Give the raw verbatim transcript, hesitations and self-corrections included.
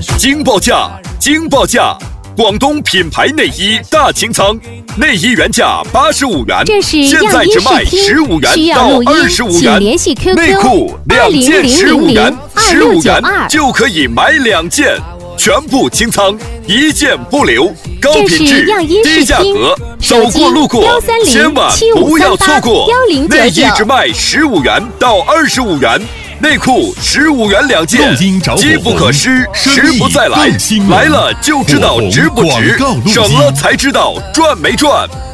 惊报价，惊报价！广东品牌内衣大清仓，内衣原价八十五元，现在只卖十五元到二十五元。内裤两件十五元，十五元就可以买两件，全部清仓，一件不留。高品质，低价格，走过路过千万不要错过。内衣只卖十五元到二十五元。内裤十五元两件，机不可失，时不再来，来了就知道值不值，省了才知道赚没赚。